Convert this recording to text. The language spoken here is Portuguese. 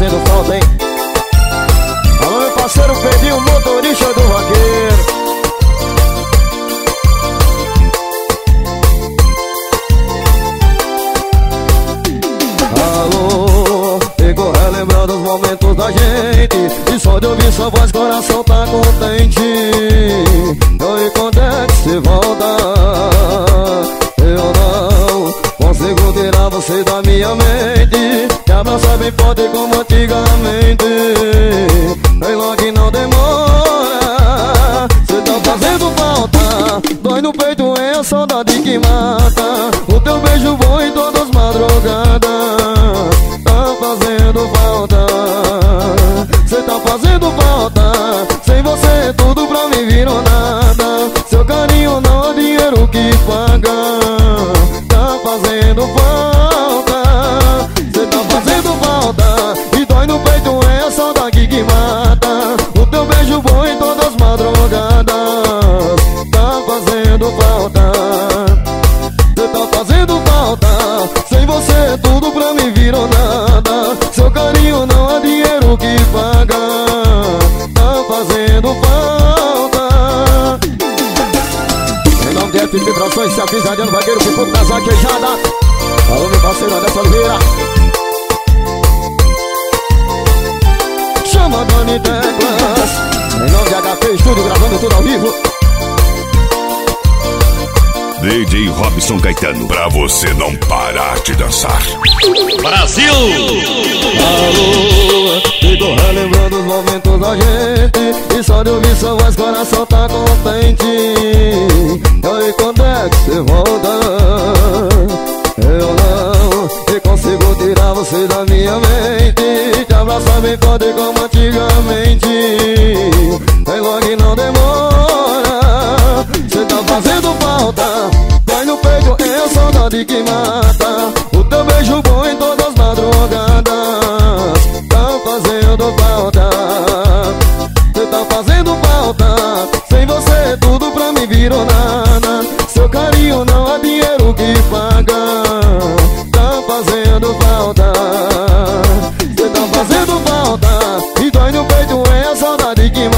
fazendo falta, hein? Alô, meu parceiro Pedrinho, motorista do vaqueiro. Alô, ficou relembrando os momentos da gente, e só de ouvir sua voz coração tá contente. Oi, quando é que você volta? Eu não consigo tirar você da minha mente, te abraçar bem forte como antigamente. Vem logo e não demora, cê tá fazendo falta. Dói no peito, é a saudade que mata. O teu beijo bom em todas as madrugadas tá fazendo falta. Cê tá fazendo falta. Sem você tudo pra mim virou nada. Seu carinho não é dinheiro que paga. Tá fazendo falta. Cê tá fazendo falta. E dói no peito, é a saudade que mata. O teu beijo bom em todas as madrugadas tá fazendo falta. Cê tá fazendo falta. Sem você tudo pra mim virou nada. Seu carinho não é dinheiro que paga. Tá fazendo falta. Em nome de FP Vibrações, se avisa de vaqueiro, que pouco das vaquejadas. Alô, meu parceiro Anderson Oliveira. Chama Dani Teclas. Em nome de HP Estúdio, gravando tudo ao vivo. DJ Robson Caetano, pra você não parar de dançar. Brasil! Alô, ficou relembrando os momentos da gente, e só de ouvir sua voz coração tá contente. Oi, quando é que você volta? Eu não consigo tirar você da minha mente, te abraçar bem forte como antigamente. Vem logo e não demora, cê tá fazendo falta. Dói no peito, é a saudade que mata. O teu beijo bom em todas as madrugadas tá fazendo falta. Cê tá fazendo falta. Sem você tudo pra mim virou nada. Seu carinho não é dinheiro que paga. Tá fazendo falta. Cê tá fazendo falta. E dói no peito, é a saudade que mata.